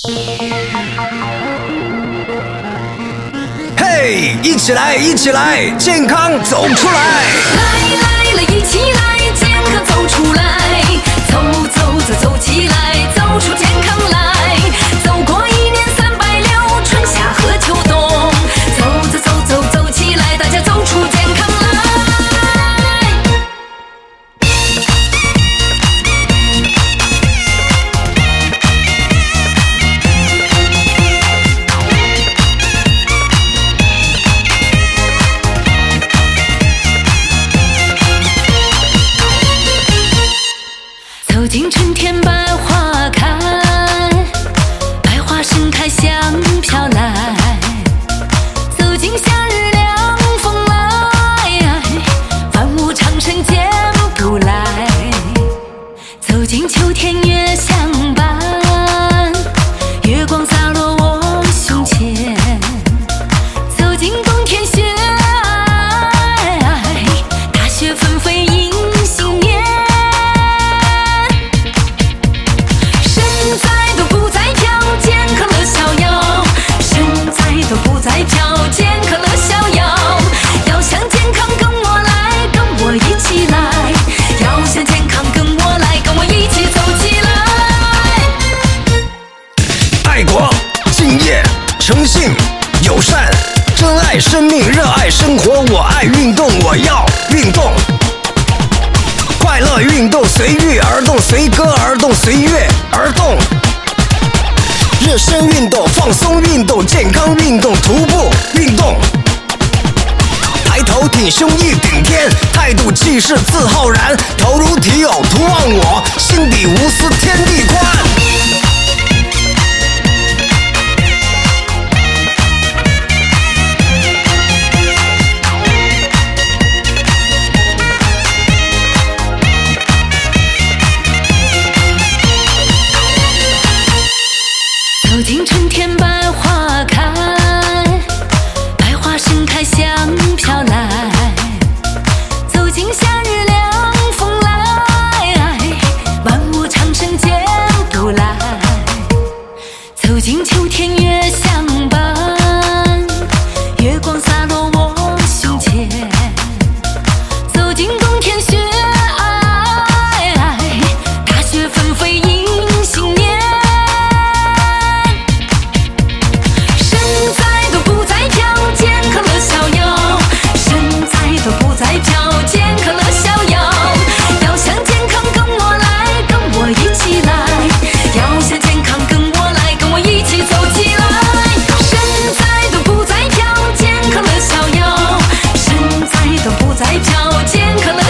嘿，一起来，一起来，健康走出来！ 来了，一起来，健康走出来，走起来，走出健康来，走过1年360，春夏和秋冬，走起来，大家走出健康来。走进春天百花开，百花盛开香飘来，走进夏日凉风来，万物长生见不来，走进秋天月相伴，月光洒落我胸前，走进冬天雪皑，大雪纷飞迎新年，身材都不再飘，健康乐逍遥，身材都不再飘，健康乐逍遥，要想健康跟我来，跟我一起来，要想健康跟我来，跟我一起走起来。 爱国、敬业、诚信、友善，珍爱生命，热爱生活。我爱运动，我要运动。快乐运动，随遇而动，随歌而动，随乐而动。热身运动，放松运动，健康运动，徒步运动。抬头挺胸一顶天，态度气势自浩然，头如体有图忘我，心底无私天地宽。 走进春天百花开，百花盛开香飘来，走进夏日凉风来，万物长生见不来，走进秋天月相伴，月光洒落我胸前，走进冬天雪皑，大雪纷飞迎新年，身材都不再飘，健康乐逍遥，身材都不再飘，健康乐逍遥，要想健康跟我来，跟我一起来，要想健康跟我来，跟我一起走起来。身材都不再飘，健康乐逍遥，身材都不再飘，健康乐